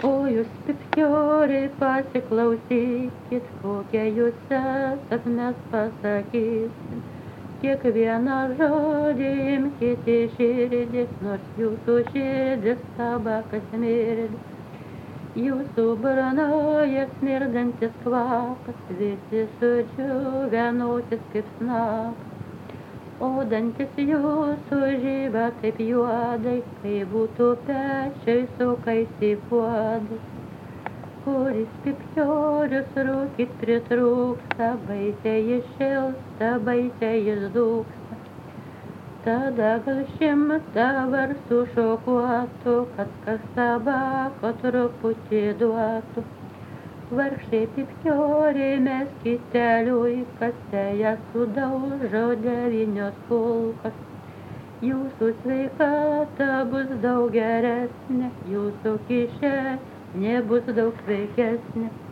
O jūs pipkioriai pasiklausykit, kokia jūs esat, mes pasakysim. Kiekvieną žodį imkit į širdį, nors jūsų širdis tabakas mirdi. Jūsų burnoje smirdantis kvapas, visi sudžiūvę nosis kaip snapas. O dantis jūsų žiba taip juodai, kai būtų pečiai sukaisi puodai. Kuris pipkiorius rūkyt pritrūksta, baisiai iššilsta, baisiai išdūksta. Tada gal 100 varsų šokuotų, kad kas tabako truputį duotų. Vargšai pipkioriai meskite liuikas, jas sudaužo 9 kulkas. Jūsų sveikata bus daug geresnė, jūsų kišenė bus daug sveikesnė.